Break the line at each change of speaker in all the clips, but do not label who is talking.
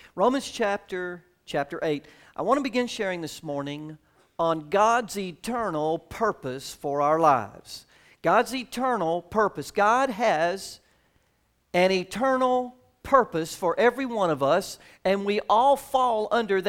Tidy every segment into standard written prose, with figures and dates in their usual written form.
Romans chapter 8. I want to begin sharing this morning on God's eternal purpose for our lives. God's eternal purpose. God has an eternal purpose for every one of us, and we all fall under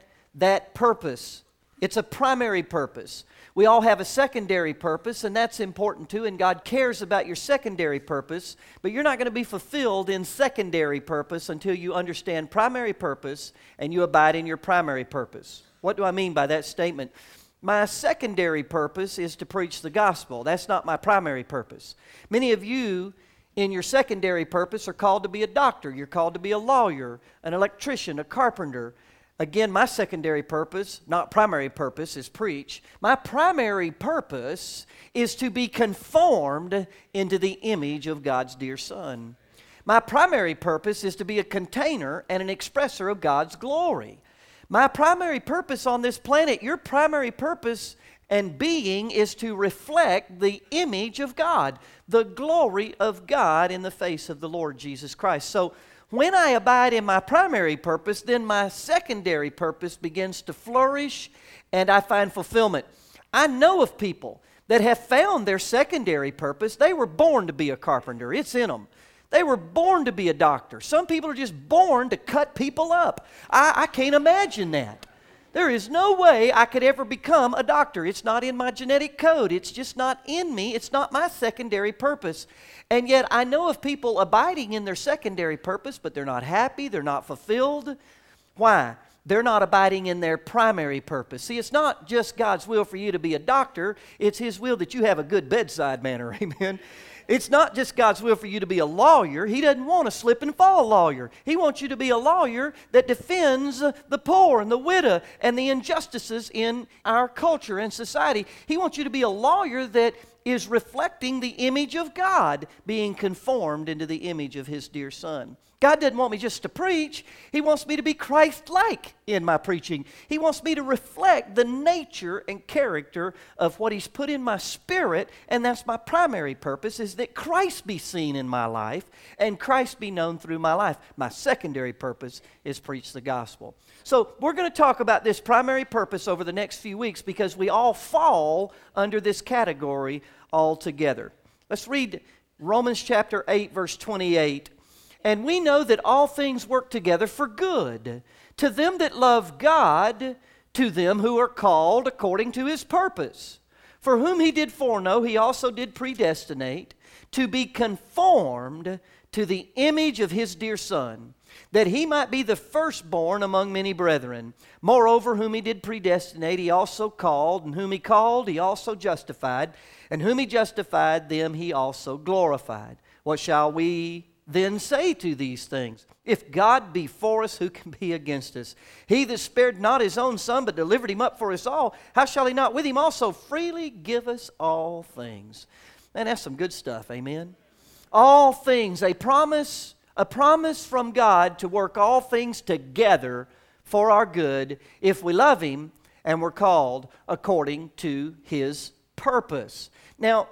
that purpose. It's a primary purpose. We all have a secondary purpose, and that's important too, and God cares about your secondary purpose, but you're not going to be fulfilled in secondary purpose until you understand primary purpose and you abide in your primary purpose. What do I mean by that statement? My secondary purpose is to preach the gospel. That's not my primary purpose. Many of you in your secondary purpose are called to be a doctor. You're called to be a lawyer, an electrician, a carpenter. Again, my secondary purpose, not primary purpose, is preach. My primary purpose is to be conformed into the image of God's dear Son. My primary purpose is to be a container and an expresser of God's glory. My primary purpose on this planet, your primary purpose and being is to reflect the image of God, the glory of God in the face of the Lord Jesus Christ. So, when I abide in my primary purpose, then my secondary purpose begins to flourish and I find fulfillment. I know of people that have found their secondary purpose. They were born to be a carpenter. It's in them. They were born to be a doctor. Some people are just born to cut people up. I can't imagine that. There is no way I could ever become a doctor. It's not in my genetic code. It's just not in me. It's not my secondary purpose. And yet I know of people abiding in their secondary purpose, but they're not happy, they're not fulfilled. Why? They're not abiding in their primary purpose. See, it's not just God's will for you to be a doctor. It's His will that you have a good bedside manner. Amen. It's not just God's will for you to be a lawyer. He doesn't want a slip and fall lawyer. He wants you to be a lawyer that defends the poor and the widow and the injustices in our culture and society. He wants you to be a lawyer that is reflecting the image of God, being conformed into the image of His dear Son. God doesn't want me just to preach. He wants me to be Christ-like in my preaching. He wants me to reflect the nature and character of what He's put in my spirit, and that's my primary purpose, is that Christ be seen in my life and Christ be known through my life. My secondary purpose is preach the gospel. So we're going to talk about this primary purpose over the next few weeks because we all fall under this category altogether. Let's read Romans chapter 8, verse 28. And we know that all things work together for good, to them that love God, to them who are called according to His purpose. For whom He did foreknow, He also did predestinate, to be conformed to the image of His dear Son, that He might be the firstborn among many brethren. Moreover, whom He did predestinate, He also called, and whom He called, He also justified, and whom He justified, them He also glorified. What shall we then say to these things? If God be for us, who can be against us? He that spared not His own Son, but delivered Him up for us all, how shall He not with Him also freely give us all things? Man, that's some good stuff, amen? All things, a promise from God to work all things together for our good if we love Him and we're called according to His purpose. Now,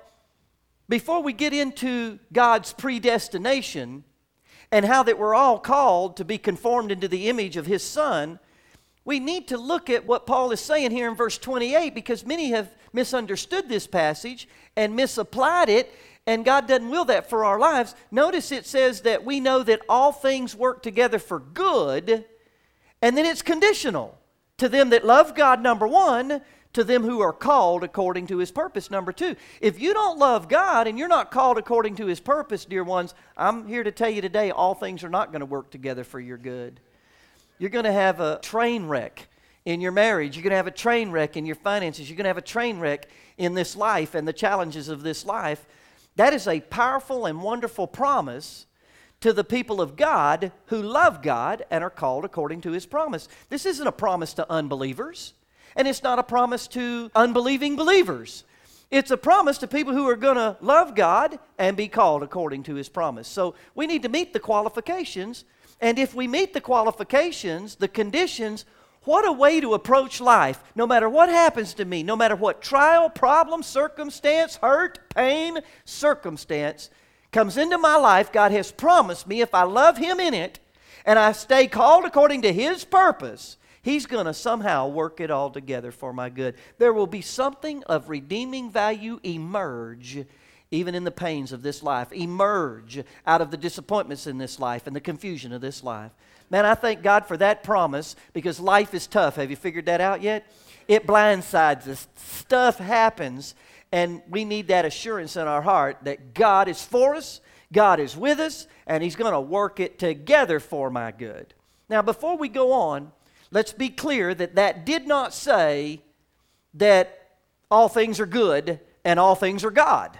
before we get into God's predestination and how that we're all called to be conformed into the image of His Son, we need to look at what Paul is saying here in verse 28 because many have misunderstood this passage and misapplied it, and God doesn't will that for our lives. Notice it says that we know that all things work together for good, and then it's conditional. To them that love God, number one, to them who are called according to His purpose, number two. If you don't love God and you're not called according to His purpose, dear ones, I'm here to tell you today, all things are not going to work together for your good. You're going to have a train wreck in your marriage. You're going to have a train wreck in your finances. You're going to have a train wreck in this life and the challenges of this life. That is a powerful and wonderful promise to the people of God who love God and are called according to His promise. This isn't a promise to unbelievers. And it's not a promise to unbelieving believers. It's a promise to people who are going to love God and be called according to His promise. So we need to meet the qualifications. And if we meet the qualifications, the conditions, what a way to approach life. No matter what happens to me, no matter what trial, problem, circumstance, hurt, pain, circumstance comes into my life, God has promised me if I love Him in it, and I stay called according to His purpose, He's going to somehow work it all together for my good. There will be something of redeeming value emerge even in the pains of this life, emerge out of the disappointments in this life and the confusion of this life. Man, I thank God for that promise, because life is tough. Have you figured that out yet? It blindsides us. Stuff happens, and we need that assurance in our heart that God is for us, God is with us, and He's going to work it together for my good. Now, before we go on, let's be clear that that did not say that all things are good and all things are God.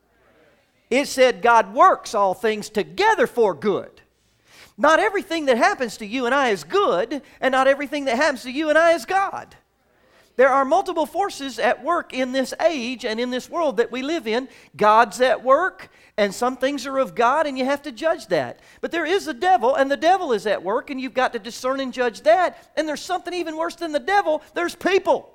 It said God works all things together for good. Not everything that happens to you and I is good, and not everything that happens to you and I is God. There are multiple forces at work in this age and in this world that we live in. God's at work, and some things are of God, and you have to judge that. But there is a devil, and the devil is at work, and you've got to discern and judge that. And there's something even worse than the devil. There's people.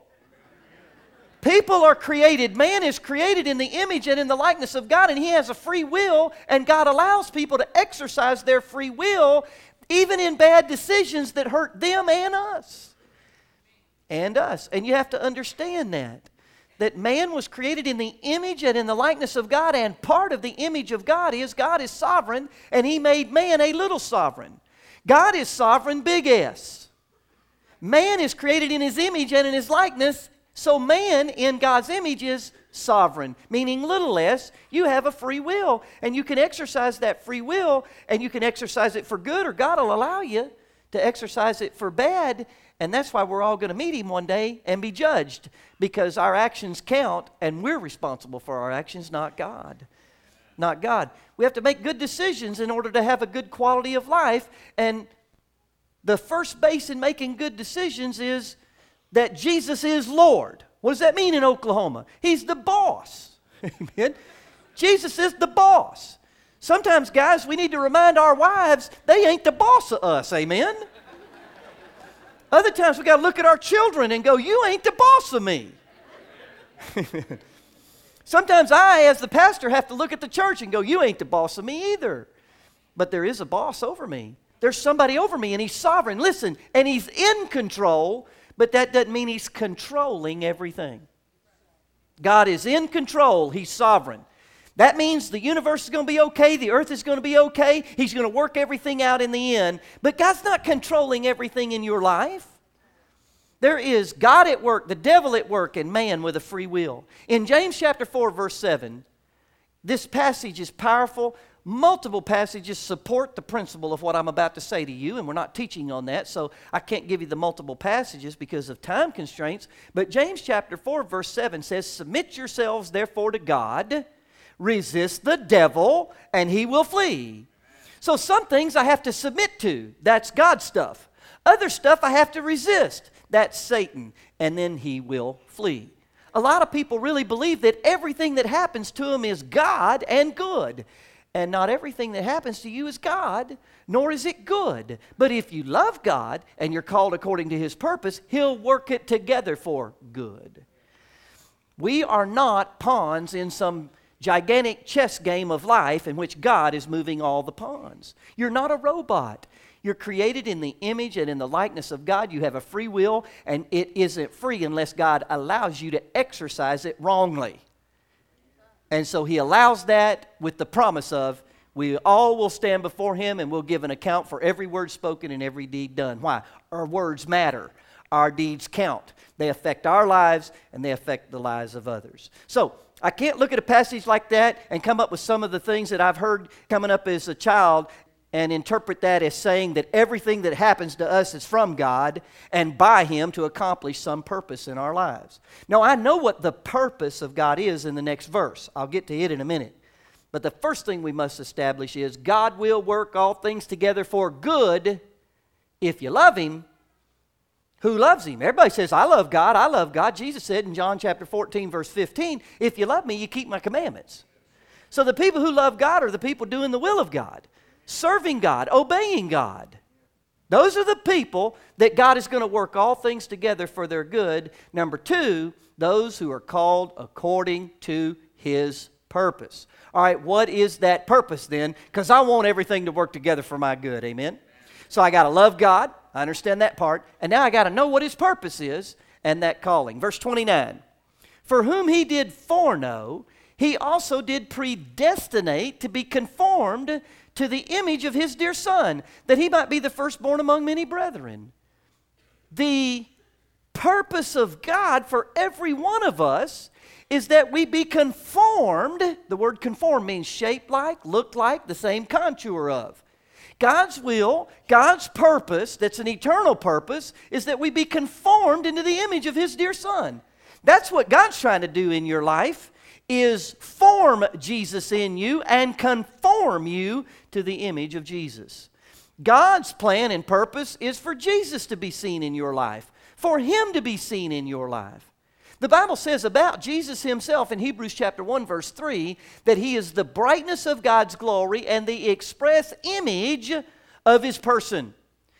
People are created. Man is created in the image and in the likeness of God, and he has a free will, and God allows people to exercise their free will even in bad decisions that hurt them and us. And us. And you have to understand that man was created in the image and in the likeness of God, and part of the image of God is sovereign, and He made man a little sovereign. God is sovereign, big S. Man is created in His image and in His likeness, so man in God's image is sovereign, meaning little s. You have a free will, and you can exercise that free will, and you can exercise it for good, or God will allow you to exercise it for bad. And that's why we're all going to meet Him one day and be judged, because our actions count, and we're responsible for our actions, not God. Not God. We have to make good decisions in order to have a good quality of life, and the first base in making good decisions is that Jesus is Lord. What does that mean in Oklahoma? He's the boss. Amen. Jesus is the boss. Sometimes, guys, we need to remind our wives they ain't the boss of us. Amen. Other times we got to look at our children and go, you ain't the boss of me. Sometimes I, as the pastor, have to look at the church and go, you ain't the boss of me either. But there is a boss over me. There's somebody over me, and He's sovereign. Listen, and He's in control, but that doesn't mean He's controlling everything. God is in control. He's sovereign. That means the universe is going to be okay, the earth is going to be okay, He's going to work everything out in the end. But God's not controlling everything in your life. There is God at work, the devil at work, and man with a free will. In James chapter 4, verse 7, this passage is powerful. Multiple passages support the principle of what I'm about to say to you, and we're not teaching on that, so I can't give you the multiple passages because of time constraints. But James chapter 4, verse 7 says, submit yourselves therefore to God, resist the devil, and he will flee. So some things I have to submit to. That's God stuff. Other stuff I have to resist. That's Satan. And then he will flee. A lot of people really believe that everything that happens to them is God and good. And not everything that happens to you is God, nor is it good. But if you love God and you're called according to His purpose, He'll work it together for good. We are not pawns in some gigantic chess game of life in which God is moving all the pawns. You're not a robot. You're created in the image and in the likeness of God. You have a free will, and it isn't free unless God allows you to exercise it wrongly. And so He allows that with the promise of we all will stand before Him and we'll give an account for every word spoken and every deed done. Why? Our words matter. Our deeds count. They affect our lives and they affect the lives of others. So I can't look at a passage like that and come up with some of the things that I've heard coming up as a child and interpret that as saying that everything that happens to us is from God and by Him to accomplish some purpose in our lives. Now, I know what the purpose of God is in the next verse. I'll get to it in a minute. But the first thing we must establish is God will work all things together for good if you love Him. Who loves Him? Everybody says, I love God, I love God. Jesus said in John chapter 14, verse 15, if you love me, you keep my commandments. So the people who love God are the people doing the will of God. Serving God, obeying God. Those are the people that God is going to work all things together for their good. Number two, those who are called according to His purpose. All right, what is that purpose then? Because I want everything to work together for my good, amen? So I got to love God. I understand that part. And now I got to know what His purpose is and that calling. Verse 29. For whom He did foreknow, He also did predestinate to be conformed to the image of His dear Son, that He might be the firstborn among many brethren. The purpose of God for every one of us is that we be conformed. The word conform means shaped like, look like, the same contour of. God's will, God's purpose, that's an eternal purpose, is that we be conformed into the image of His dear Son. That's what God's trying to do in your life, is form Jesus in you and conform you to the image of Jesus. God's plan and purpose is for Jesus to be seen in your life, for Him to be seen in your life. The Bible says about Jesus Himself in Hebrews chapter 1 verse 3 that He is the brightness of God's glory and the express image of His person.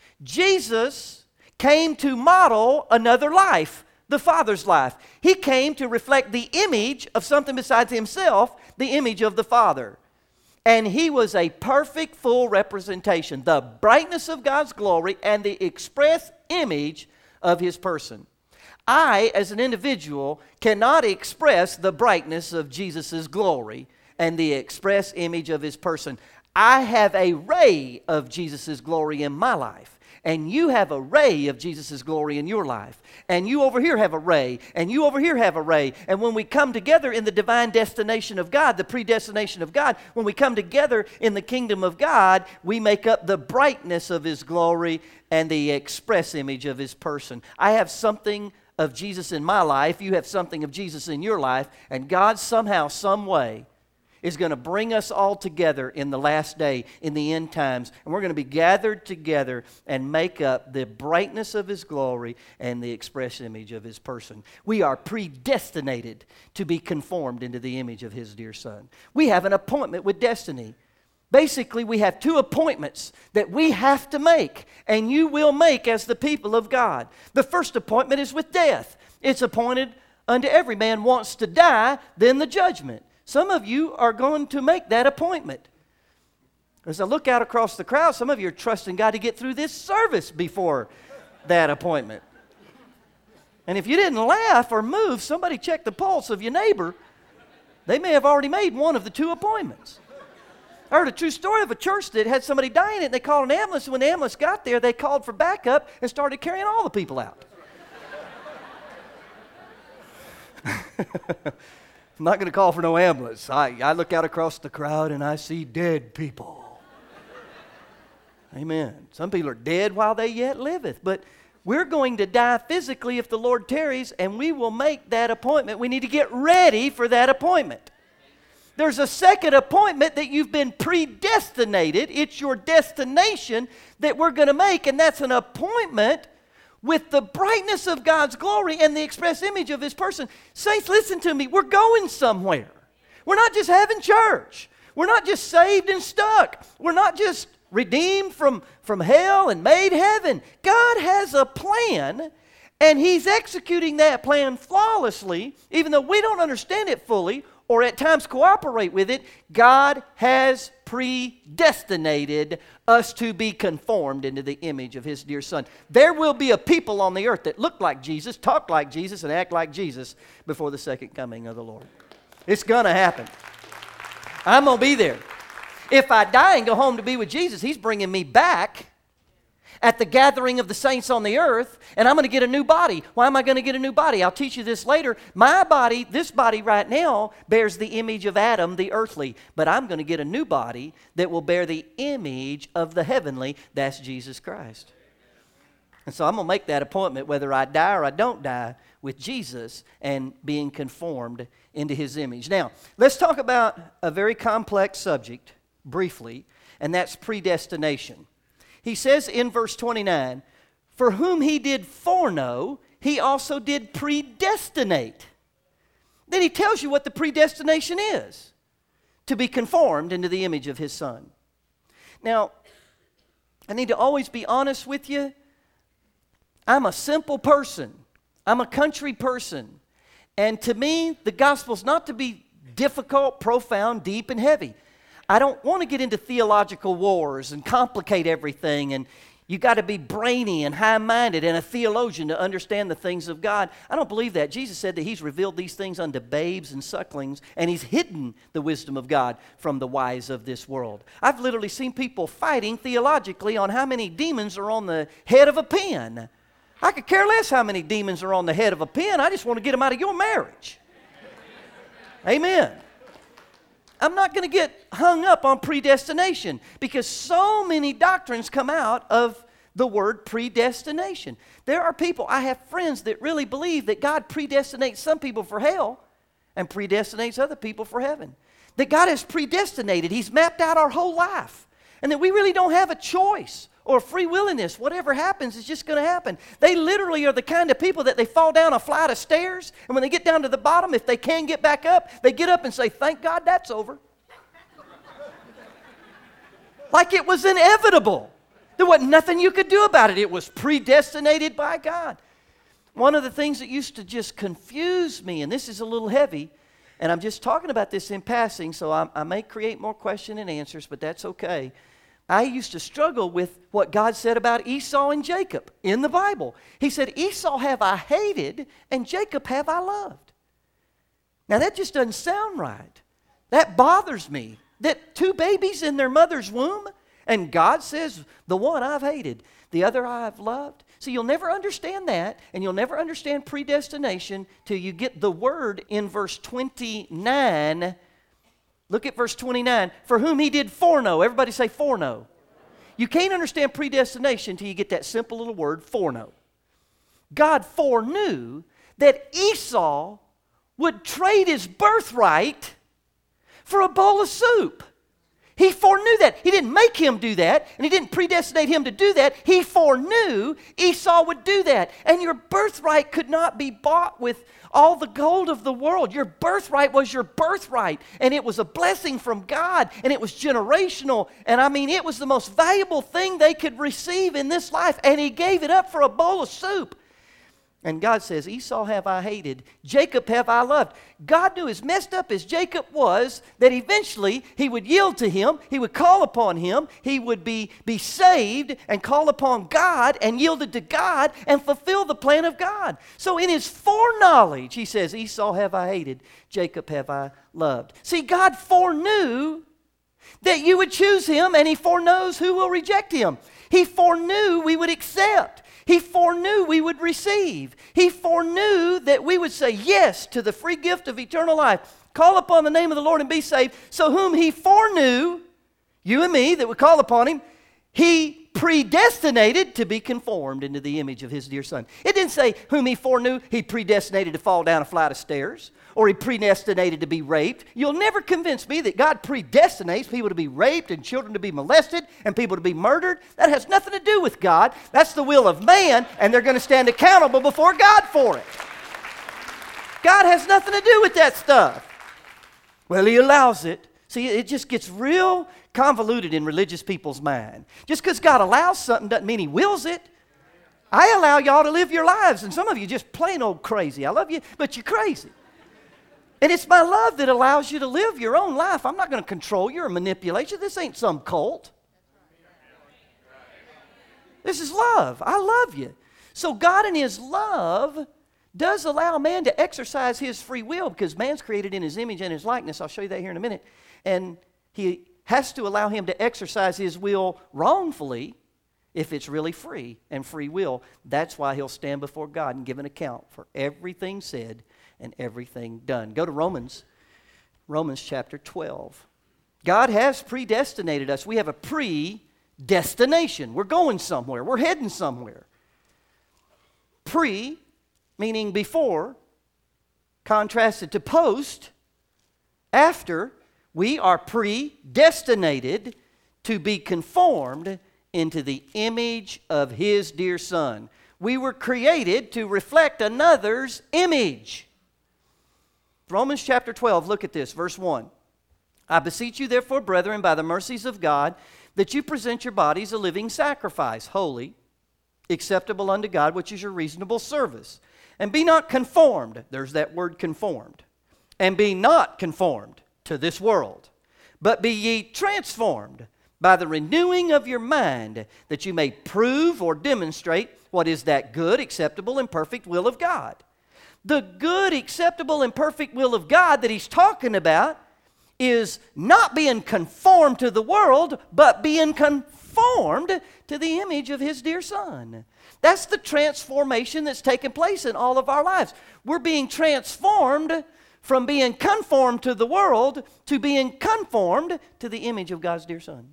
Jesus came to model another life, the Father's life. He came to reflect the image of something besides Himself, the image of the Father. And He was a perfect, full representation, the brightness of God's glory and the express image of His person. I, as an individual, cannot express the brightness of Jesus' glory and the express image of His person. I have a ray of Jesus' glory in my life, and you have a ray of Jesus' glory in your life, and you over here have a ray, and you over here have a ray, and when we come together in the divine destination of God, the predestination of God, when we come together in the kingdom of God, we make up the brightness of His glory and the express image of His person. I have something of Jesus in my life, you have something of Jesus in your life, and God somehow, some way is going to bring us all together in the last day, in the end times, and we're going to be gathered together and make up the brightness of His glory and the express image of His person. We are predestinated to be conformed into the image of His dear Son. We have an appointment with destiny. Basically, we have two appointments that we have to make, and you will make as the people of God. The first appointment is with death. It's appointed unto every man wants to die, then the judgment. Some of you are going to make that appointment. As I look out across the crowd, some of you are trusting God to get through this service before that appointment. And if you didn't laugh or move, somebody check the pulse of your neighbor. They may have already made one of the two appointments. I heard a true story of a church that had somebody die in it, and they called an ambulance, and when the ambulance got there, they called for backup and started carrying all the people out. I'm not going to call for no ambulance. I look out across the crowd, and I see dead people. Amen. Some people are dead while they yet liveth, but we're going to die physically if the Lord tarries, and we will make that appointment. We need to get ready for that appointment. There's a second appointment that you've been predestinated. It's your destination that we're going to make, and that's an appointment with the brightness of God's glory and the express image of His person. Saints, listen to me. We're going somewhere. We're not just having church. We're not just saved and stuck. We're not just redeemed from hell and made heaven. God has a plan, and He's executing that plan flawlessly, even though we don't understand it fully or at times cooperate with it. God has predestinated us to be conformed into the image of His dear Son. There will be a people on the earth that look like Jesus, talk like Jesus, and act like Jesus before the second coming of the Lord. It's going to happen. I'm going to be there. If I die and go home to be with Jesus, He's bringing me back at the gathering of the saints on the earth, and I'm going to get a new body. Why am I going to get a new body? I'll teach you this later. My body, this body right now, bears the image of Adam, the earthly, but I'm going to get a new body that will bear the image of the heavenly. That's Jesus Christ. And so I'm going to make that appointment whether I die or I don't die with Jesus and being conformed into His image. Now, let's talk about a very complex subject briefly, and that's predestination. He says in verse 29, for whom He did foreknow, He also did predestinate. Then He tells you what the predestination is, to be conformed into the image of His Son. Now, I need to always be honest with you. I'm a simple person. I'm a country person. And to me, the gospel's not to be difficult, profound, deep, and heavy. I don't want to get into theological wars and complicate everything. And, You got to be brainy and high-minded and a theologian to understand the things of God. I don't believe that. Jesus said that He's revealed these things unto babes and sucklings, and He's hidden the wisdom of God from the wise of this world. I've literally seen people fighting theologically on how many demons are on the head of a pin. I could care less how many demons are on the head of a pin. I just want to get them out of your marriage. Amen. I'm not going to get hung up on predestination because so many doctrines come out of the word predestination. There are people, I have friends that really believe that God predestinates some people for hell and predestinates other people for heaven. That God has predestinated. He's mapped out our whole life. And that we really don't have a choice or free willingness. Whatever happens is just going to happen. They literally are the kind of people that they fall down a flight of stairs, and when they get down to the bottom, if they can get back up, they get up and say, thank God that's over. Like it was inevitable. There wasn't nothing you could do about it. It was predestinated by God. One of the things that used to just confuse me, and this is a little heavy, and I'm just talking about this in passing, so I may create more question and answers, but that's okay. I used to struggle with what God said about Esau and Jacob in the Bible. He said, Esau have I hated, and Jacob have I loved. Now that just doesn't sound right. That bothers me. That two babies in their mother's womb, and God says, the one I've hated, the other I've loved. So you'll never understand that, and you'll never understand predestination till you get the word in verse 29. Look at verse 29. For whom He did foreknow. Everybody say foreknow. You can't understand predestination till you get that simple little word, foreknow. God foreknew that Esau would trade his birthright for a bowl of soup. He foreknew that. He didn't make him do that, and He didn't predestinate him to do that. He foreknew Esau would do that. And your birthright could not be bought with all the gold of the world. Your birthright was your birthright, and it was a blessing from God, and it was generational. And I mean, it was the most valuable thing they could receive in this life, and He gave it up for a bowl of soup. And God says, Esau have I hated, Jacob have I loved. God knew as messed up as Jacob was, that eventually he would yield to Him, he would call upon Him, he would be saved and call upon God and yielded to God and fulfill the plan of God. So in His foreknowledge, He says, Esau have I hated, Jacob have I loved. See, God foreknew that you would choose Him, and He foreknows who will reject Him. He foreknew we would accept. He foreknew we would receive. He foreknew that we would say yes to the free gift of eternal life. Call upon the name of the Lord and be saved. So whom He foreknew, you and me that would call upon Him, He predestinated to be conformed into the image of His dear Son. It didn't say whom He foreknew, He predestinated to fall down a flight of stairs, or He predestinated to be raped. You'll never convince me that God predestinates people to be raped and children to be molested and people to be murdered. That has nothing to do with God. That's the will of man, and they're going to stand accountable before God for it. God has nothing to do with that stuff. Well, He allows it. See, it just gets real convoluted in religious people's mind. Just because God allows something doesn't mean He wills it. I allow y'all to live your lives, and some of you just plain old crazy. I love you, but you're crazy. And it's my love that allows you to live your own life. I'm not going to control you or manipulate you. This ain't some cult. This is love. I love you. So God in His love does allow man to exercise his free will because man's created in His image and His likeness. I'll show you that here in a minute. And He has to allow him to exercise his will wrongfully if it's really free and free will. That's why he'll stand before God and give an account for everything said and everything done. Go to Romans chapter 12. God has predestinated us. We have a predestination. We're going somewhere. We're heading somewhere. Pre, meaning before, contrasted to post, after. We are predestinated to be conformed into the image of His dear Son. We were created to reflect another's image. Romans chapter 12, look at this, verse 1. I beseech you therefore, brethren, by the mercies of God, that you present your bodies a living sacrifice, holy, acceptable unto God, which is your reasonable service. And be not conformed, there's that word conformed, and be not conformed to this world, but be ye transformed by the renewing of your mind, that you may prove or demonstrate what is that good, acceptable, and perfect will of God. The good, acceptable, and perfect will of God that he's talking about is not being conformed to the world, but being conformed to the image of his dear Son. That's the transformation that's taking place in all of our lives. We're being transformed from being conformed to the world to being conformed to the image of God's dear Son.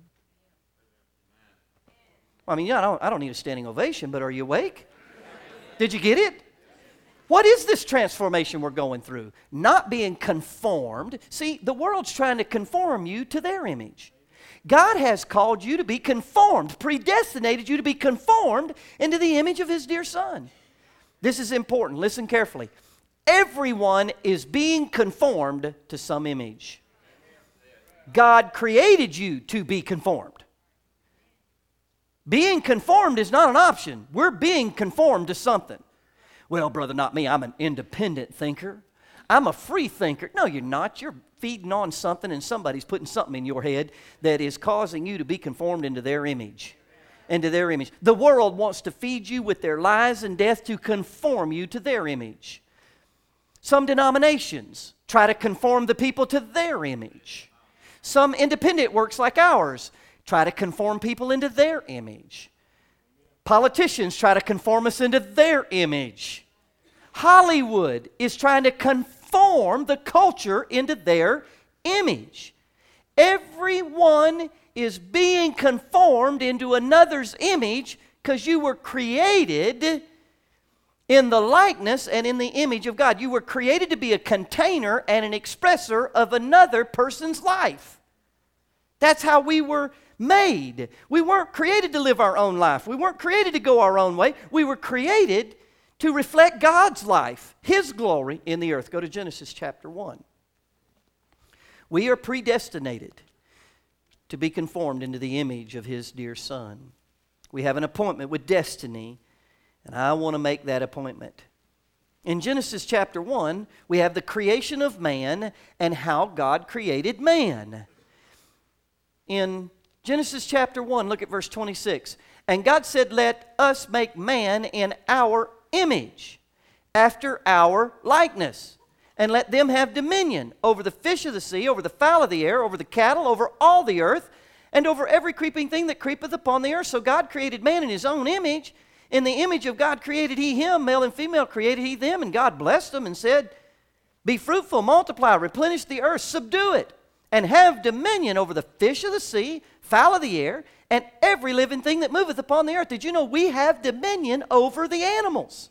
I mean, I don't need a standing ovation, but are you awake? Did you get it? What is this transformation we're going through? Not being conformed. See, the world's trying to conform you to their image. God has called you to be conformed, predestinated you to be conformed into the image of his dear Son. This is important. Listen carefully. Everyone is being conformed to some image. God created you to be conformed. Being conformed is not an option. We're being conformed to something. Well, brother, not me. I'm an independent thinker. I'm a free thinker. No, you're not. You're feeding on something, and somebody's putting something in your head that is causing you to be conformed into their image. Into their image. The world wants to feed you with their lies and death to conform you to their image. Some denominations try to conform the people to their image. Some independent works like ours try to conform people into their image. Politicians try to conform us into their image. Hollywood is trying to conform the culture into their image. Everyone is being conformed into another's image because you were created in the likeness and in the image of God. You were created to be a container and an expresser of another person's life. That's how we were made. We weren't created to live our own life. We weren't created to go our own way. We were created to reflect God's life, his glory in the earth. Go to Genesis chapter 1. We are predestinated to be conformed into the image of his dear Son. We have an appointment with destiny, and I want to make that appointment. In Genesis chapter 1, we have the creation of man and how God created man. In Genesis chapter 1, look at verse 26. And God said, let us make man in our image, after our likeness, and let them have dominion over the fish of the sea, over the fowl of the air, over the cattle, over all the earth, and over every creeping thing that creepeth upon the earth. So God created man in his own image. In the image of God created he him, male and female created he them, and God blessed them and said, be fruitful, multiply, replenish the earth, subdue it, and have dominion over the fish of the sea, fowl of the air, and every living thing that moveth upon the earth. Did you know we have dominion over the animals?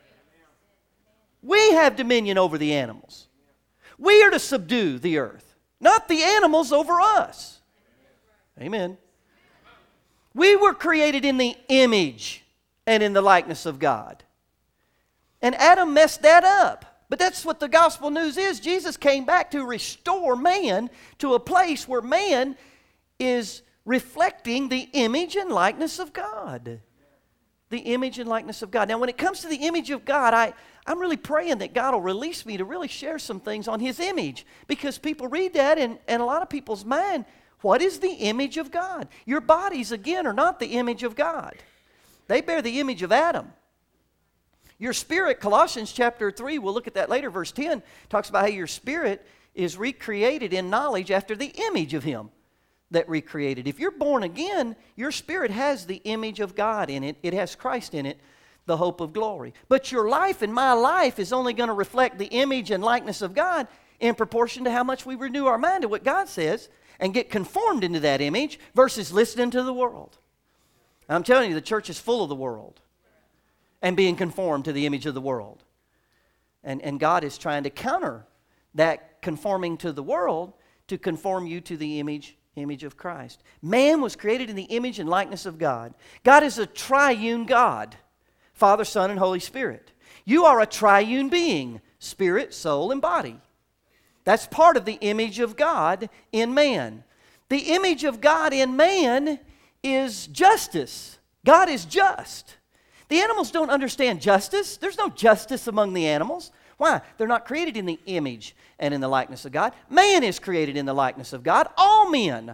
We have dominion over the animals. We are to subdue the earth, not the animals over us. Amen. We were created in the image and in the likeness of God. And Adam messed that up. But that's what the gospel news is. Jesus came back to restore man to a place where man is reflecting the image and likeness of God. The image and likeness of God. Now, when it comes to the image of God, I'm really praying that God will release me to really share some things on his image. Because people read that and a lot of people's mind, what is the image of God? Your bodies, again, are not the image of God. They bear the image of Adam. Your spirit, Colossians chapter 3, we'll look at that later, verse 10, talks about how your spirit is recreated in knowledge after the image of him that recreated. If you're born again, your spirit has the image of God in it. It has Christ in it, the hope of glory. But your life and my life is only going to reflect the image and likeness of God in proportion to how much we renew our mind to what God says and get conformed into that image versus listening to the world. And I'm telling you, the church is full of the world and being conformed to the image of the world. And God is trying to counter that conforming to the world to conform you to the image of Christ. Man was created in the image and likeness of God. God is a triune God, Father, Son, and Holy Spirit. You are a triune being, spirit, soul, and body. That's part of the image of God in man. The image of God in man is justice. God is just. The animals don't understand justice. There's no justice among the animals. Why? They're not created in the image and in the likeness of God. Man is created in the likeness of God. All men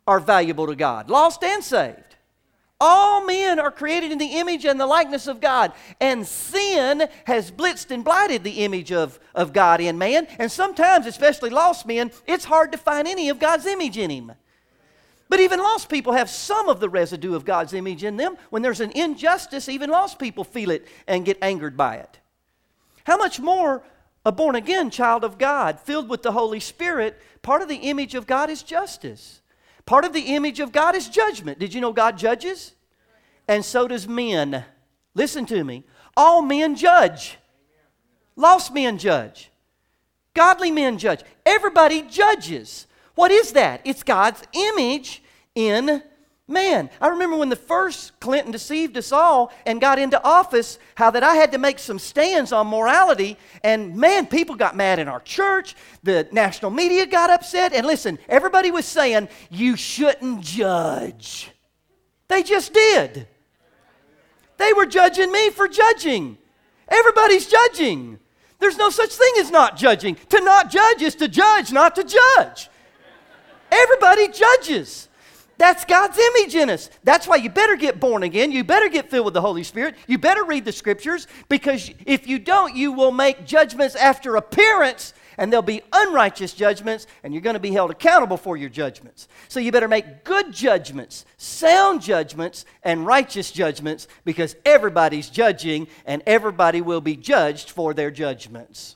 are valuable to God, lost and saved. All men are created in the image and the likeness of God. And sin has blitzed and blighted the image of God in man. And sometimes, especially lost men, it's hard to find any of God's image in him. But even lost people have some of the residue of God's image in them. When there's an injustice, even lost people feel it and get angered by it. How much more a born-again child of God, filled with the Holy Spirit, part of the image of God is justice. Part of the image of God is judgment. Did you know God judges? And so does men. Listen to me. All men judge. Lost men judge. Godly men judge. Everybody judges. What is that? It's God's image in man. I remember when the first Clinton deceived us all and got into office, how that I had to make some stands on morality. And man, people got mad in our church. The national media got upset. And listen, everybody was saying, you shouldn't judge. They just did. They were judging me for judging. Everybody's judging. There's no such thing as not judging. To not judge is to judge, not to judge. Everybody judges. That's God's image in us. That's why you better get born again. You better get filled with the Holy Spirit. You better read the Scriptures, because if you don't, you will make judgments after appearance, and there'll be unrighteous judgments, and you're going to be held accountable for your judgments. So you better make good judgments, sound judgments, and righteous judgments, because everybody's judging, and everybody will be judged for their judgments.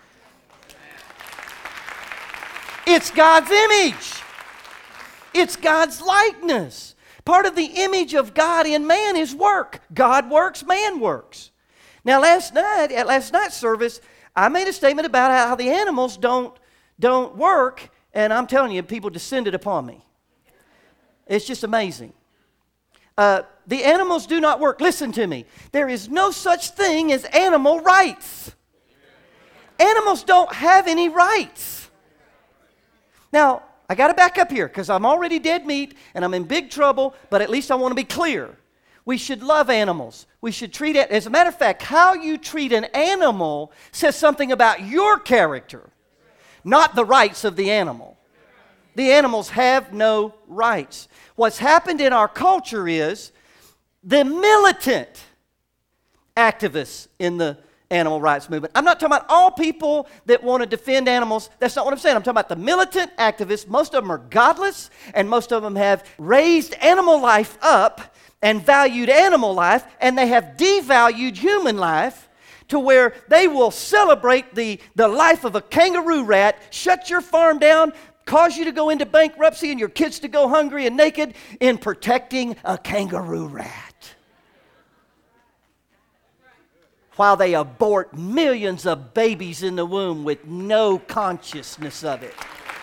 It's God's image. It's God's likeness. Part of the image of God in man is work. God works, man works. Now last night, at last night's service, I made a statement about how the animals don't work, and I'm telling you, people descended upon me. It's just amazing. The animals do not work. Listen to me. There is no such thing as animal rights. Animals don't have any rights. Now, I got to back up here because I'm already dead meat and I'm in big trouble, but at least I want to be clear. We should love animals. We should treat it. As a matter of fact, how you treat an animal says something about your character, not the rights of the animal. The animals have no rights. What's happened in our culture is the militant activists in the animal rights movement. I'm not talking about all people that want to defend animals. That's not what I'm saying. I'm talking about the militant activists. Most of them are godless, and most of them have raised animal life up and valued animal life, and they have devalued human life to where they will celebrate the life of a kangaroo rat, shut your farm down, cause you to go into bankruptcy and your kids to go hungry and naked in protecting a kangaroo rat. While they abort millions of babies in the womb with no consciousness of it.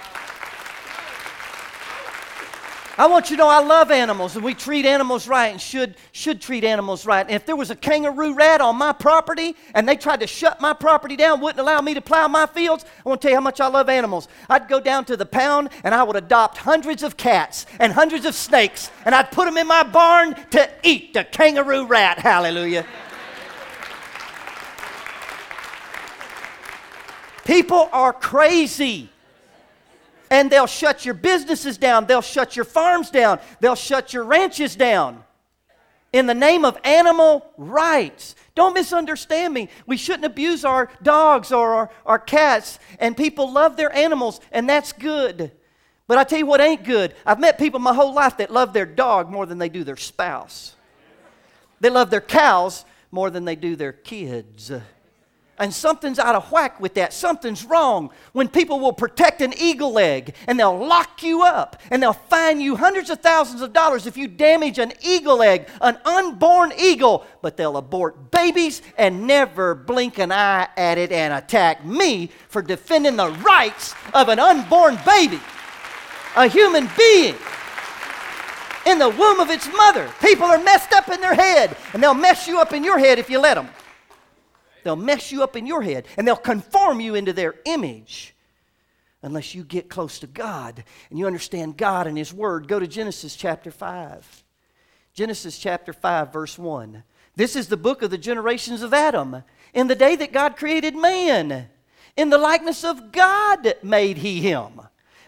I want you to know I love animals, and we treat animals right and should treat animals right. And if there was a kangaroo rat on my property and they tried to shut my property down, wouldn't allow me to plow my fields, I want to tell you how much I love animals. I'd go down to the pound and I would adopt hundreds of cats and hundreds of snakes, and I'd put them in my barn to eat the kangaroo rat. Hallelujah. People are crazy, and they'll shut your businesses down. They'll shut your farms down. They'll shut your ranches down in the name of animal rights. Don't misunderstand me. We shouldn't abuse our dogs or our cats, and people love their animals, and that's good. But I tell you what ain't good. I've met people my whole life that love their dog more than they do their spouse. They love their cows more than they do their kids. And something's out of whack with that. Something's wrong when people will protect an eagle egg and they'll lock you up and they'll fine you hundreds of thousands of dollars if you damage an eagle egg, an unborn eagle, but they'll abort babies and never blink an eye at it and attack me for defending the rights of an unborn baby, a human being in the womb of its mother. People are messed up in their head, and they'll mess you up in your head if you let them. They'll mess you up in your head, and they'll conform you into their image unless you get close to God and you understand God and His Word. Go to Genesis chapter 5. Genesis chapter 5, verse 1. This is the book of the generations of Adam. In the day that God created man, in the likeness of God made He him.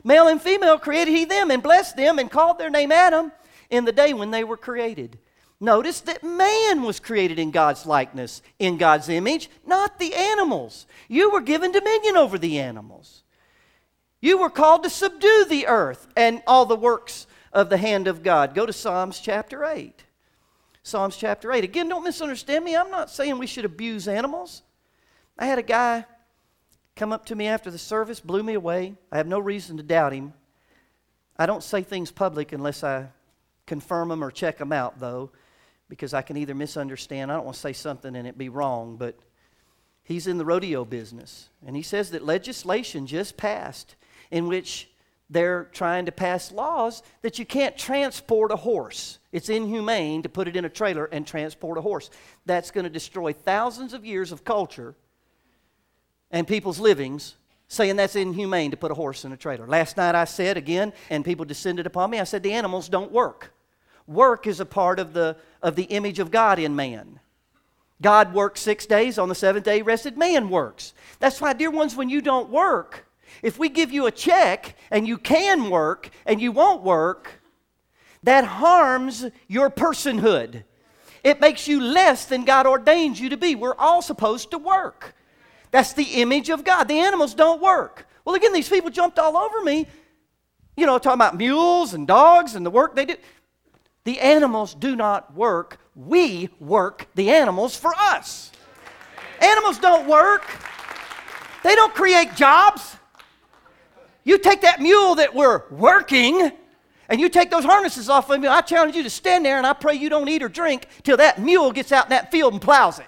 Male and female created He them and blessed them and called their name Adam in the day when they were created. Notice that man was created in God's likeness, in God's image, not the animals. You were given dominion over the animals. You were called to subdue the earth and all the works of the hand of God. Go to Psalms chapter 8. Psalms chapter 8. Again, don't misunderstand me. I'm not saying we should abuse animals. I had a guy come up to me after the service, blew me away. I have no reason to doubt him. I don't say things public unless I confirm them or check them out, though, because I can either misunderstand. I don't want to say something and it be wrong, but he's in the rodeo business. And he says that legislation just passed in which they're trying to pass laws that you can't transport a horse. It's inhumane to put it in a trailer and transport a horse. That's going to destroy thousands of years of culture and people's livings, saying that's inhumane to put a horse in a trailer. Last night I said again, and people descended upon me, I said the animals don't work. Work is a part of the image of God in man. God worked 6 days. On the seventh day He rested. Man works. That's why, dear ones, when you don't work, if we give you a check and you can work and you won't work, that harms your personhood. It makes you less than God ordains you to be. We're all supposed to work. That's the image of God. The animals don't work. Well, again, these people jumped all over me, talking about mules and dogs and the work they do. The animals do not work. We work the animals for us. Animals don't work. They don't create jobs. You take that mule that we're working, and you take those harnesses off of me, I challenge you to stand there, and I pray you don't eat or drink till that mule gets out in that field and plows it.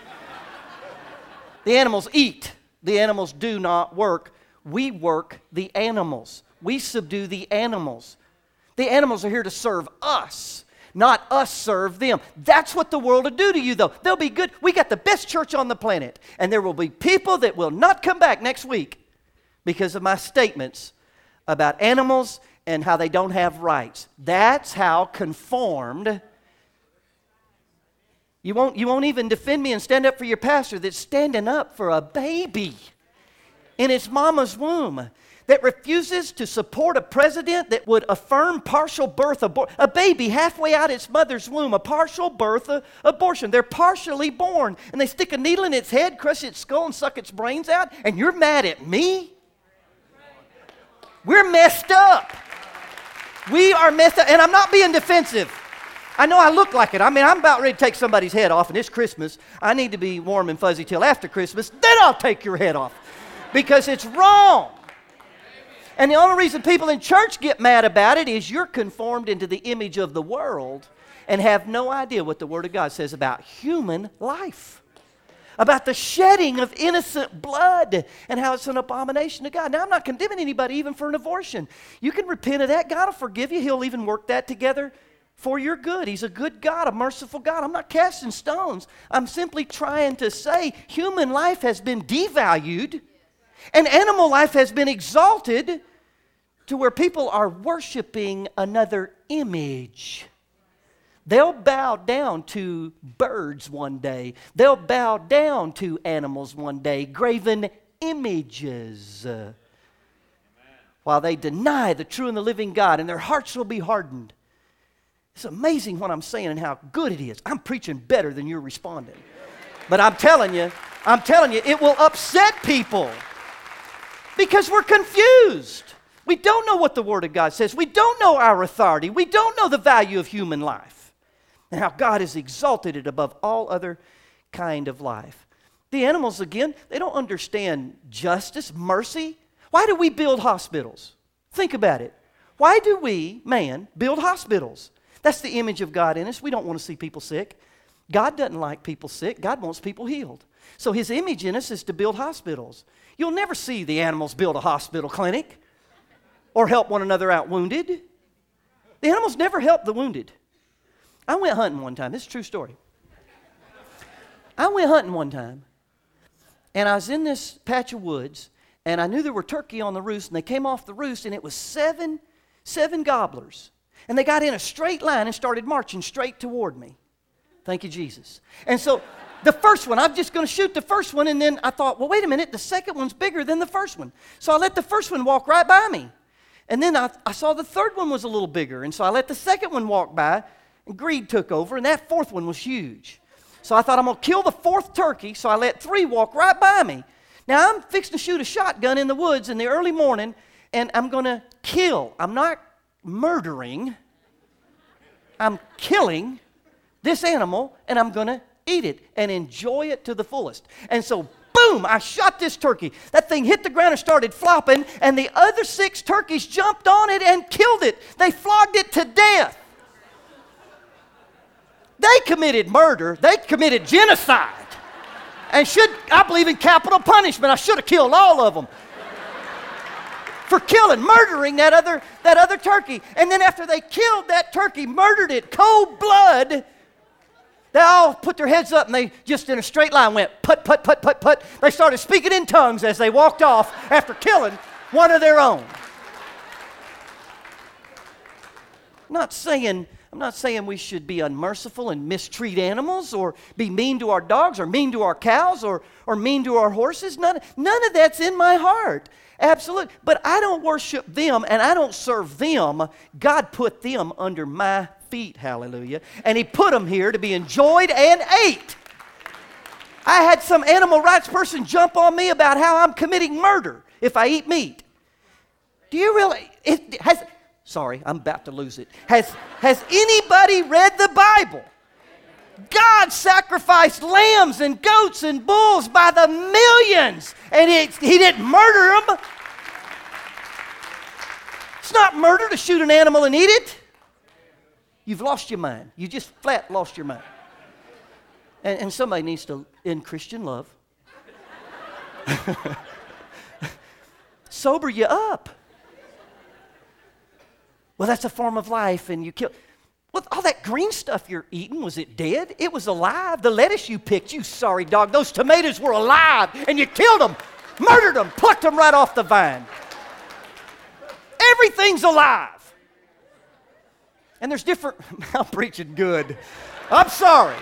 The animals eat. The animals do not work. We work the animals. We subdue the animals. The animals are here to serve us, not us serve them. That's what the world will do to you, though. They'll be good. We got the best church on the planet, and there will be people that will not come back next week because of my statements about animals and how they don't have rights. That's how conformed. You won't even defend me and stand up for your pastor that's standing up for a baby in its mama's womb, that refuses to support a president that would affirm partial birth abortion. A baby halfway out its mother's womb, a partial birth abortion. They're partially born, and they stick a needle in its head, crush its skull, and suck its brains out, and you're mad at me? We're messed up. We are messed up, and I'm not being defensive. I know I look like it. I'm about ready to take somebody's head off, and it's Christmas. I need to be warm and fuzzy till after Christmas. Then I'll take your head off because it's wrong. And the only reason people in church get mad about it is you're conformed into the image of the world and have no idea what the Word of God says about human life, about the shedding of innocent blood and how it's an abomination to God. Now, I'm not condemning anybody even for an abortion. You can repent of that. God will forgive you. He'll even work that together for your good. He's a good God, a merciful God. I'm not casting stones. I'm simply trying to say human life has been devalued and animal life has been exalted to where people are worshiping another image. They'll bow down to birds one day. They'll bow down to animals one day, graven images, while they deny the true and the living God, and their hearts will be hardened. It's amazing what I'm saying and how good it is. I'm preaching better than you're responding. But I'm telling you, it will upset people because we're confused. We don't know what the Word of God says. We don't know our authority. We don't know the value of human life and how God has exalted it above all other kind of life. The animals, again, they don't understand justice, mercy. Why do we build hospitals? Think about it. Why do we, man, build hospitals? That's the image of God in us. We don't want to see people sick. God doesn't like people sick. God wants people healed. So His image in us is to build hospitals. You'll never see the animals build a hospital clinic or help one another out wounded. The animals never help the wounded. I went hunting one time. This is a true story. I went hunting one time, and I was in this patch of woods, and I knew there were turkey on the roost, and they came off the roost, and it was seven gobblers. And they got in a straight line and started marching straight toward me. Thank you, Jesus. And so the first one, I'm just going to shoot the first one, and then I thought, well, wait a minute, the second one's bigger than the first one. So I let the first one walk right by me. And then I saw the third one was a little bigger, and so I let the second one walk by, and greed took over, and that fourth one was huge. So I thought, I'm going to kill the fourth turkey, so I let 3 walk right by me. Now, I'm fixing to shoot a shotgun in the woods in the early morning, and I'm going to kill. I'm not murdering. I'm killing this animal, and I'm going to eat it and enjoy it to the fullest. And so, boom, I shot this turkey. That thing hit the ground and started flopping, and the other 6 turkeys jumped on it and killed it. They flogged it to death. They committed murder. They committed genocide. And I believe in capital punishment. I should have killed all of them for murdering that other turkey. And then after they killed that turkey, murdered it, cold blood, they all put their heads up and they just in a straight line went put, put, put, put, put. They started speaking in tongues as they walked off after killing one of their own. I'm not saying we should be unmerciful and mistreat animals or be mean to our dogs or mean to our cows or mean to our horses. None of that's in my heart. Absolutely. But I don't worship them and I don't serve them. God put them under my feet, hallelujah. And He put them here to be enjoyed and ate. I had some animal rights person jump on me about how I'm committing murder if I eat meat. Do you really? Sorry, I'm about to lose it. Has anybody read the Bible? God sacrificed lambs and goats and bulls by the millions, and He didn't murder them. It's not murder to shoot an animal and eat it. You've lost your mind. You just flat lost your mind. And somebody needs to, in Christian love, sober you up. Well, that's a form of life, and you kill. Well, all that green stuff you're eating, was it dead? It was alive. The lettuce you picked, you sorry dog, those tomatoes were alive, and you killed them, murdered them, plucked them right off the vine. Everything's alive. And there's different, I'm preaching good. I'm sorry.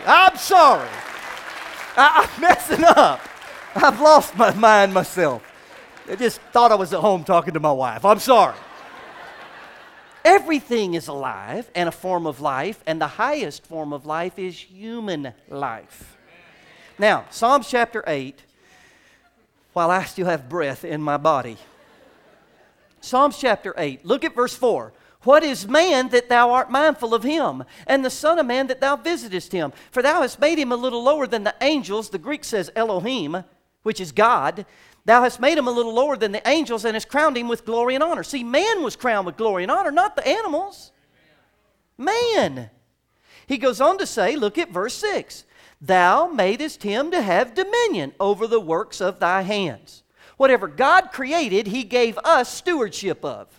I'm messing up. I've lost my mind myself. I just thought I was at home talking to my wife. I'm sorry. Everything is alive and a form of life, and the highest form of life is human life. Now, Psalms chapter 8, while I still have breath in my body. Psalms chapter 8, look at verse 4. What is man that thou art mindful of him, and the son of man that thou visitest him? For thou hast made him a little lower than the angels. The Greek says Elohim, which is God. Thou hast made him a little lower than the angels and hast crowned him with glory and honor. See, man was crowned with glory and honor, not the animals. Man. He goes on to say, look at verse 6. Thou madest him to have dominion over the works of thy hands. Whatever God created, He gave us stewardship of.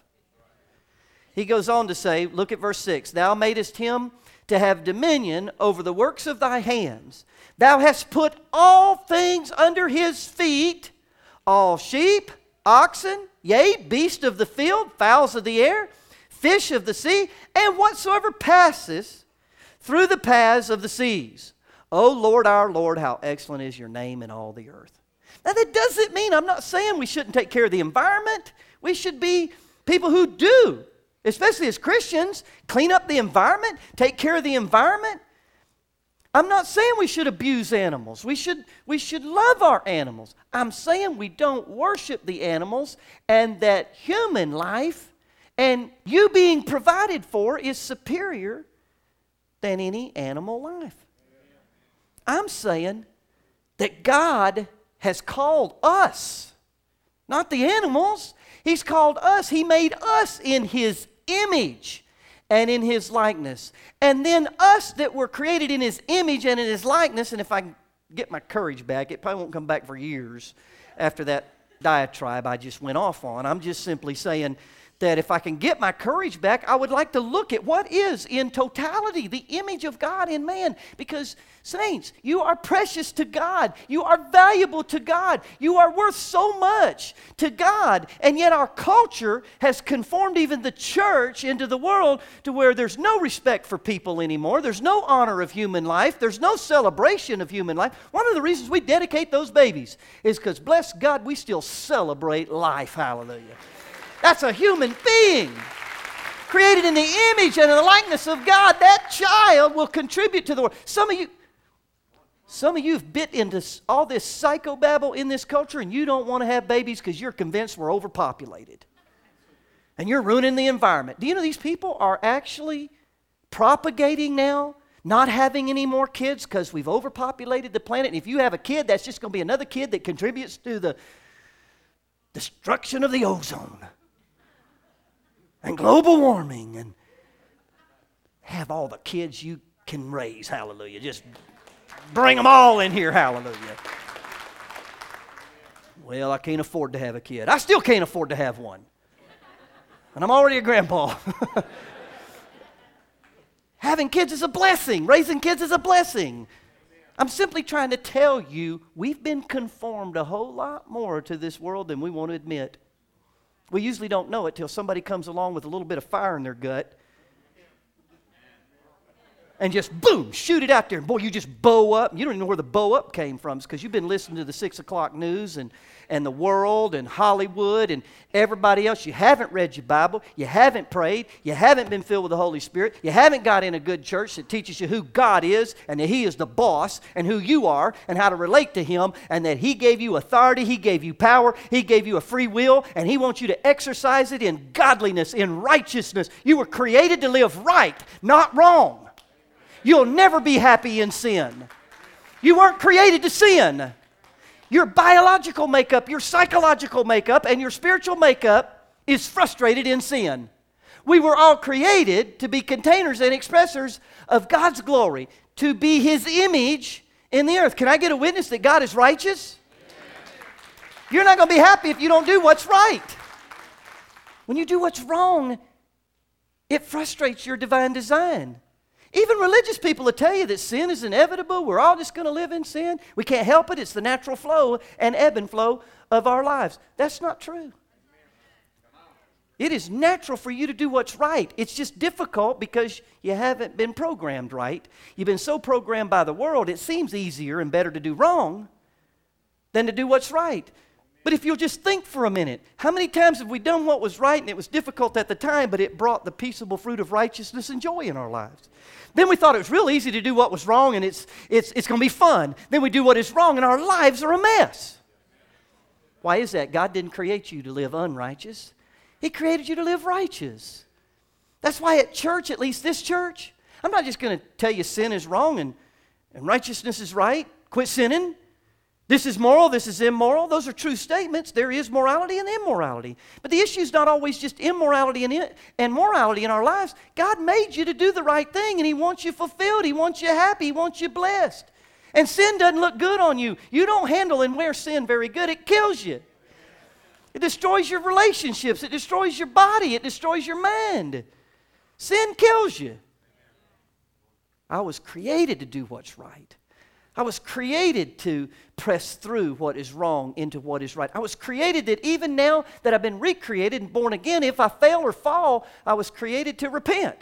He goes on to say, look at verse 6. Thou madest him to have dominion over the works of thy hands. Thou hast put all things under his feet, all sheep, oxen, yea, beasts of the field, fowls of the air, fish of the sea, and whatsoever passes through the paths of the seas. O Lord, our Lord, how excellent is your name in all the earth. Now that doesn't mean, I'm not saying we shouldn't take care of the environment. We should be people who do, especially as Christians, clean up the environment, take care of the environment. I'm not saying we should abuse animals. We should love our animals. I'm saying we don't worship the animals, and that human life and you being provided for is superior than any animal life. I'm saying that God has called us, not the animals. He's called us. He made us in His image and in His likeness. And then us that were created in His image and in His likeness, and if I can get my courage back, it probably won't come back for years after that diatribe I just went off on. I'm just simply saying that if I can get my courage back, I would like to look at what is in totality the image of God in man. Because, saints, you are precious to God. You are valuable to God. You are worth so much to God. And yet our culture has conformed even the church into the world to where there's no respect for people anymore. There's no honor of human life. There's no celebration of human life. One of the reasons we dedicate those babies is because, bless God, we still celebrate life. Hallelujah. That's a human being. Created in the image and in the likeness of God. That child will contribute to the world. Some of you have bit into all this psychobabble in this culture, and you don't want to have babies because you're convinced we're overpopulated. And you're ruining the environment. Do you know these people are actually propagating now, not having any more kids because we've overpopulated the planet? And if you have a kid, that's just going to be another kid that contributes to the destruction of the ozone and global warming. And have all the kids you can raise, hallelujah. Just bring them all in here, hallelujah. Well, I can't afford to have a kid. I still can't afford to have one. And I'm already a grandpa. Having kids is a blessing. Raising kids is a blessing. I'm simply trying to tell you, we've been conformed a whole lot more to this world than we want to admit. We usually don't know it till somebody comes along with a little bit of fire in their gut and just, boom, shoot it out there. And boy, you just bow up. You don't even know where the bow up came from. It's because you've been listening to the 6 o'clock news and the world and Hollywood and everybody else. You haven't read your Bible. You haven't prayed. You haven't been filled with the Holy Spirit. You haven't got in a good church that teaches you who God is and that He is the boss and who you are and how to relate to Him and that He gave you authority, He gave you power, He gave you a free will, and He wants you to exercise it in godliness, in righteousness. You were created to live right, not wrong. You'll never be happy in sin. You weren't created to sin. Your biological makeup, your psychological makeup, and your spiritual makeup is frustrated in sin. We were all created to be containers and expressors of God's glory, to be His image in the earth. Can I get a witness that God is righteous? You're not going to be happy if you don't do what's right. When you do what's wrong, it frustrates your divine design. Even religious people will tell you that sin is inevitable. We're all just going to live in sin. We can't help it. It's the natural flow and ebb and flow of our lives. That's not true. It is natural for you to do what's right. It's just difficult because you haven't been programmed right. You've been so programmed by the world, it seems easier and better to do wrong than to do what's right. But if you'll just think for a minute, how many times have we done what was right and it was difficult at the time, but it brought the peaceable fruit of righteousness and joy in our lives? Then we thought it was real easy to do what was wrong and it's going to be fun. Then we do what is wrong and our lives are a mess. Why is that? God didn't create you to live unrighteous. He created you to live righteous. That's why at church, at least this church, I'm not just going to tell you sin is wrong and righteousness is right. Quit sinning. This is moral, this is immoral. Those are true statements. There is morality and immorality. But the issue is not always just immorality and morality in our lives. God made you to do the right thing, and He wants you fulfilled. He wants you happy. He wants you blessed. And sin doesn't look good on you. You don't handle and wear sin very good. It kills you. It destroys your relationships. It destroys your body. It destroys your mind. Sin kills you. I was created to do what's right. I was created to press through what is wrong into what is right. I was created that even now that I've been recreated and born again, if I fail or fall, I was created to repent.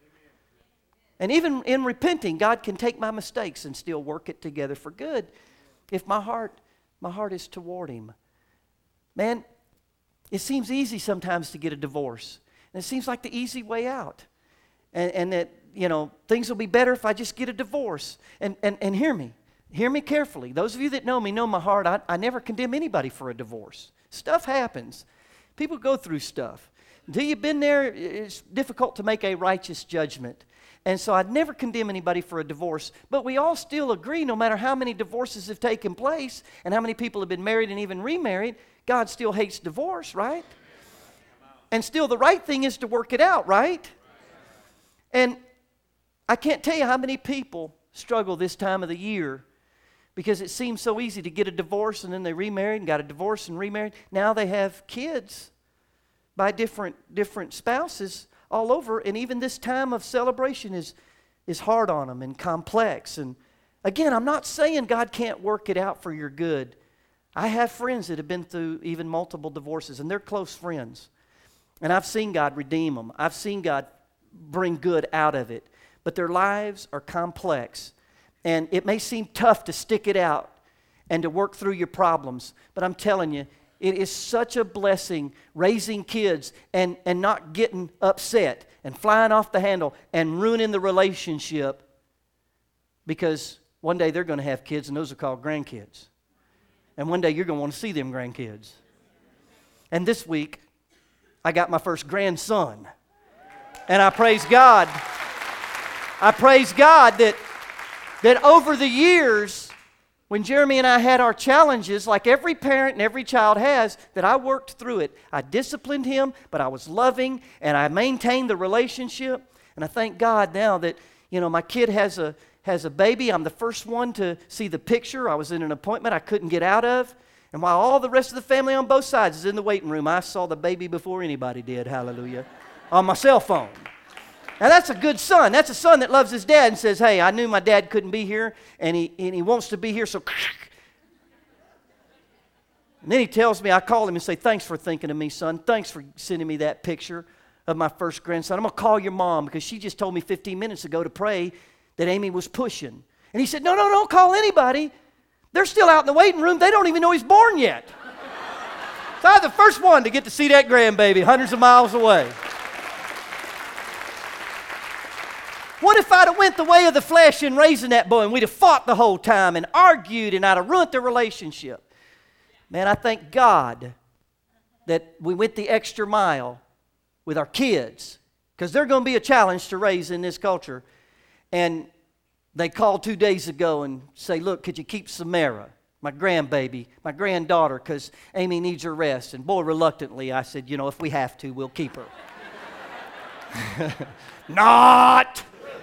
And even in repenting, God can take my mistakes and still work it together for good if my heart is toward Him. Man, it seems easy sometimes to get a divorce. And it seems like the easy way out. And that, you know, things will be better if I just get a divorce. And hear me. Hear me carefully. Those of you that know me know my heart. I never condemn anybody for a divorce. Stuff happens. People go through stuff. Until you've been there, it's difficult to make a righteous judgment. And so I'd never condemn anybody for a divorce. But we all still agree, no matter how many divorces have taken place and how many people have been married and even remarried, God still hates divorce, right? And still the right thing is to work it out, right? And I can't tell you how many people struggle this time of the year because it seems so easy to get a divorce and then they remarried and got a divorce and remarried. Now they have kids by different spouses all over, and even this time of celebration is hard on them and complex. And again, I'm not saying God can't work it out for your good. I have friends that have been through even multiple divorces, and they're close friends. And I've seen God redeem them. I've seen God bring good out of it. But their lives are complex. And it may seem tough to stick it out and to work through your problems. But I'm telling you, It is such a blessing raising kids and not getting upset and flying off the handle and ruining the relationship, because one day they're going to have kids, and those are called grandkids. And one day you're going to want to see them grandkids. And this week, I got my first grandson. And I praise God. I praise God that over the years, when Jeremy and I had our challenges, like every parent and every child has, that I worked through it. I disciplined him, but I was loving, and I maintained the relationship. And I thank God now that, my kid has a baby. I'm the first one to see the picture. I was in an appointment I couldn't get out of. And while all the rest of the family on both sides is in the waiting room, I saw the baby before anybody did, hallelujah, on my cell phone. Now that's a good son. That's a son that loves his dad and says, hey, I knew my dad couldn't be here, and he wants to be here, so... And then he tells me, I call him and say, thanks for thinking of me, son. Thanks for sending me that picture of my first grandson. I'm going to call your mom because she just told me 15 minutes ago to pray that Amy was pushing. And he said, no, don't call anybody. They're still out in the waiting room. They don't even know he's born yet. So I'm the first one to get to see that grandbaby hundreds of miles away. What if I'd have went the way of the flesh in raising that boy, and we'd have fought the whole time and argued, and I'd have ruined the relationship? Man, I thank God that we went the extra mile with our kids, because they're going to be a challenge to raise in this culture. And they called 2 days ago and say, look, could you keep Samara, my grandbaby, my granddaughter, because Amy needs her rest. And boy, reluctantly, I said, if we have to, we'll keep her. Not!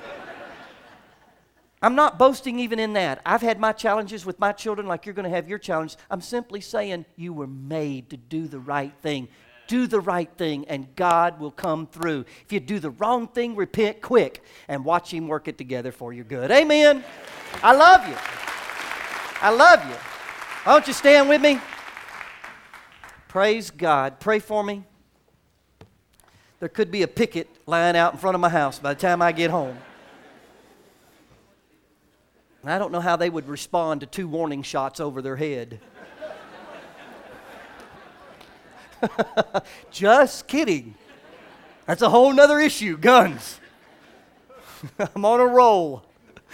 I'm not boasting even in that. I've had my challenges with my children like you're going to have your challenge. I'm simply saying you were made to do the right thing. Do the right thing, and God will come through. If you do the wrong thing, repent quick and watch Him work it together for your good. Amen. I love you. I love you. Why don't you stand with me? Praise God. Pray for me. There could be a picket lying out in front of my house by the time I get home. And I don't know how they would respond to 2 warning shots over their head. Just kidding. That's a whole nother issue, guns. I'm on a roll.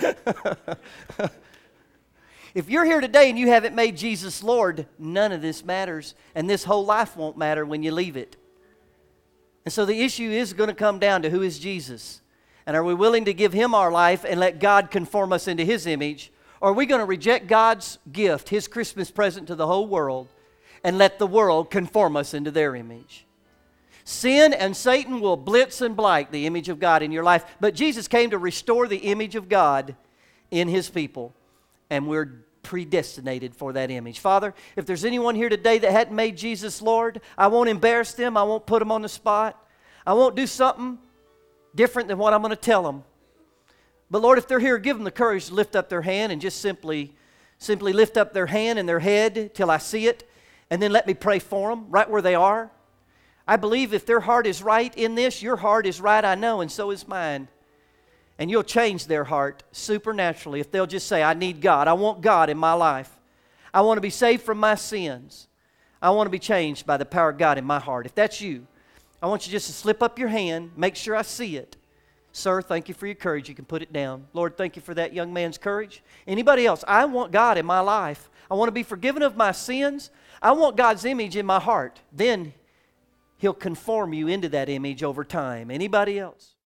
If you're here today and you haven't made Jesus Lord, none of this matters, and this whole life won't matter when you leave it. And so the issue is going to come down to who is Jesus. And are we willing to give Him our life and let God conform us into His image? Or are we going to reject God's gift, His Christmas present to the whole world, and let the world conform us into their image? Sin and Satan will blitz and blight the image of God in your life, but Jesus came to restore the image of God in His people, and we're predestinated for that image. Father, if there's anyone here today that hadn't made Jesus Lord, I won't embarrass them. I won't put them on the spot. I won't do something different than what I'm going to tell them. But Lord, if they're here, give them the courage to lift up their hand and just simply lift up their hand and their head till I see it, and then let me pray for them right where they are. I believe if their heart is right in this, your heart is right, I know, and so is mine. And you'll change their heart supernaturally if they'll just say, I need God. I want God in my life. I want to be saved from my sins. I want to be changed by the power of God in my heart. If that's you, I want you just to slip up your hand, make sure I see it. Sir, thank you for your courage. You can put it down. Lord, thank you for that young man's courage. Anybody else? I want God in my life. I want to be forgiven of my sins. I want God's image in my heart. Then He'll conform you into that image over time. Anybody else?